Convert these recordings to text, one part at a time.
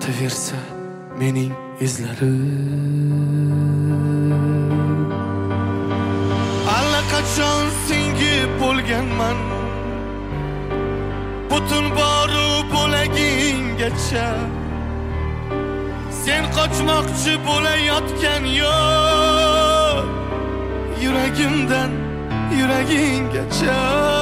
tortaversa mening izlarim. Allaqachon singib bo'lganman butun boru bo'lagingacha. Sen qochmoqchi bo'layotgan yo'q, yuragimdan yuragingacha.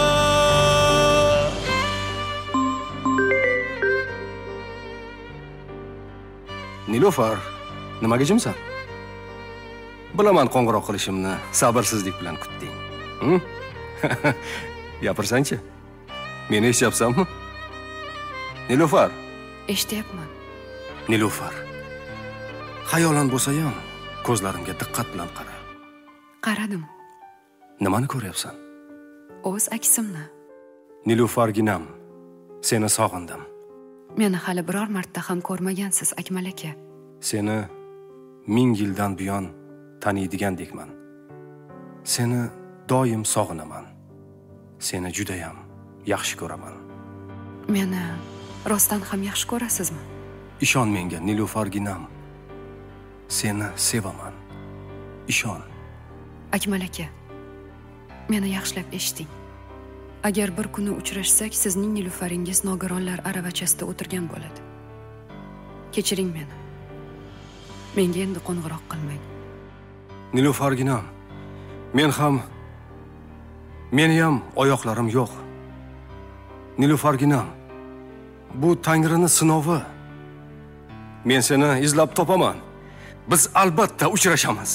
Nilufar, nimaga jimsan? Bilaman qo'ng'iroq qilishimni sabrsizlik bilan kutding. Gapirsang-chi. Meni eshityapsanmi? Nilufar. Eshityapman. Nilufar. Xayolan bo'lsa ham ko'zlarimga diqqat bilan qara. Qaradim. Nimani ko'ryapsan? O'z aksimni. Nilufarginam, seni sog'indim. Meni hali biror marta ham ko'rmagansiz, Akmal aka. Seni 1000 yildan buyon taniydigandekman. Seni doim sog'inaman. Seni juda ham yaxshi ko'raman. Meni rostdan ham yaxshi ko'rasizmi? Ishon menga, Nilufarginam. Seni sevaman. Ishon. Akmal aka, meni yaxshilab eshiting. Agar bir kuni uchrashsak, sizning Nilufaringiz nogironlar aravachasida o'tirgan bo'ladi. Kechiring meni. Menga endi qo'ng'iroq qilmang. Nilufarginam, meni ham oyoqlarim yo'q. Nilufarginam, bu Tangrining sinovi. Men seni izlab topaman. Biz albatta uchrashamiz.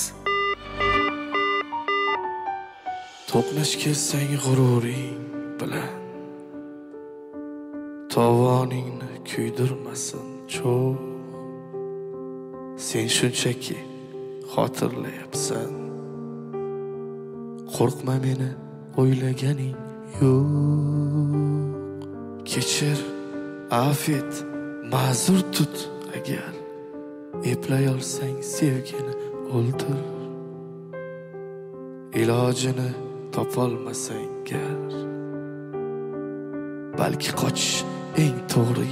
To'qnash kelsang g'ururing bilan tovoningni kuydirmasin cho'g'. Sen shunchaki xotirlayapsan. Qo'rqma meni o'ylaganing yo'q. Kechir, afet, ma'zur tut agar eplay olsang sevgini o'ldir. Ilojini topolmasang gar balki qochish eng to'g'ri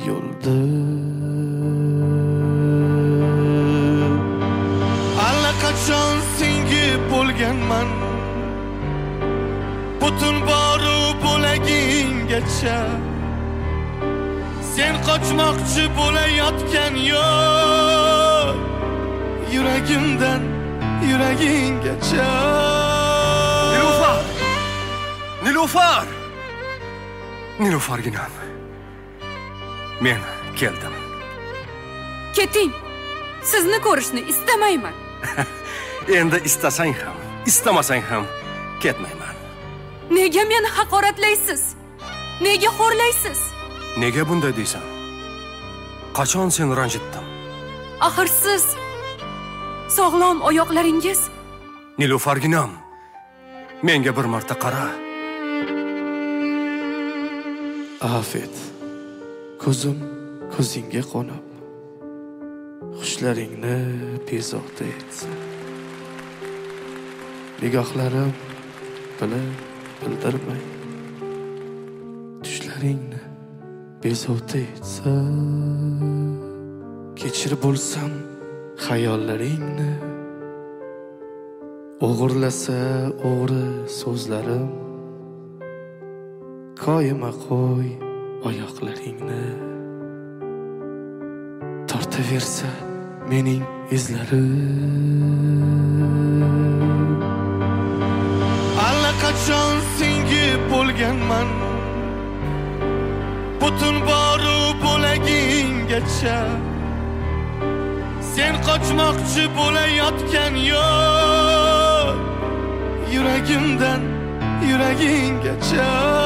yo'ldir. Allaqachon singib bo'lganman butun boru bo'lagingacha. Sen qochmoqchi bo'layotgan yo'q, yuragimdan yuragingacha. Nilufar! Nilufar! Nilufarginam. Men keldim. Keting. Sizni ko'rishni istamayman. Endi istasang ham, istamasang ham ketmayman. Nega meni haqoratlaysiz? Nega xo'rlaysiz? Nega bunday deysan? Qachon seni ranjitdim? Axir siz sog'lom oyoqlaringiz. Nilufarginam, menga bir marta qara. Afet, ko'zim ko'zingga qo'nib, xushlaringni bezovta etsa. Nigohlarim bildirmay, tushlaringni bezovta etsa. Kechir bo'lsam xayollaringni, o'g'irlasa o'g'ri so'zlarim. Koyima qo'y oyoqlaringni, tortaversa mening izlarim. Allaqachon singib bo'lganman butun boru bo'lagingacha. Sen qochmoqchi bo'layotgan yo'q, yuragimdan yuragingacha.